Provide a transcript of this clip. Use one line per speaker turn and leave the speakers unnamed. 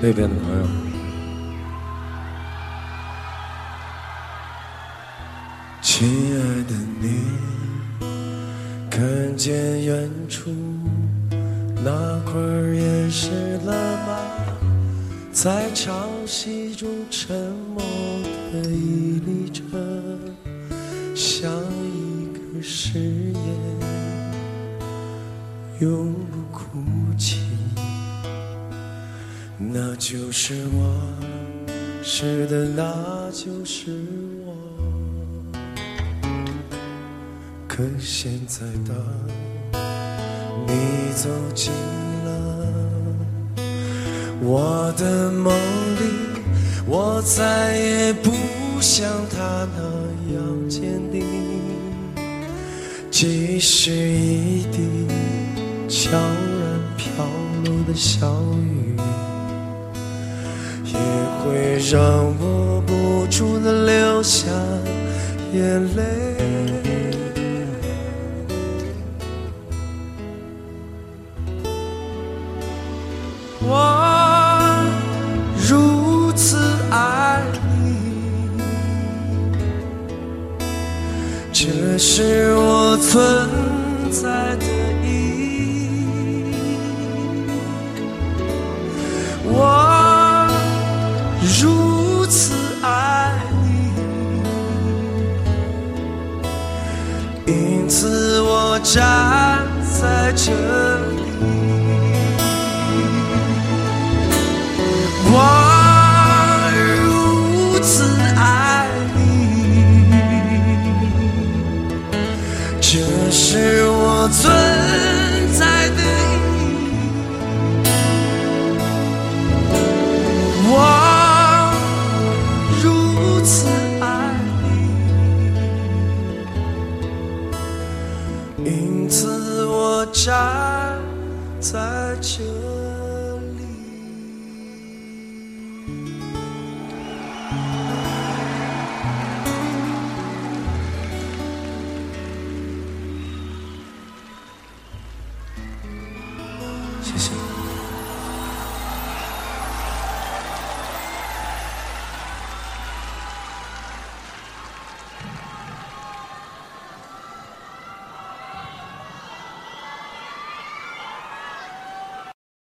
那边的朋友。亲爱的你，看见远处那块岩石了吗？在潮汐中沉默地屹立着，像一个誓言，永不哭泣。那就是我，是的，那就是我。可现在的你走近了我的梦里，我再也不像他那样坚定，即使一滴悄然飘落的小雨，也会让我不住地流下眼泪。我如此爱你，这是我存在的意义。我如此爱你，因此我站在这里。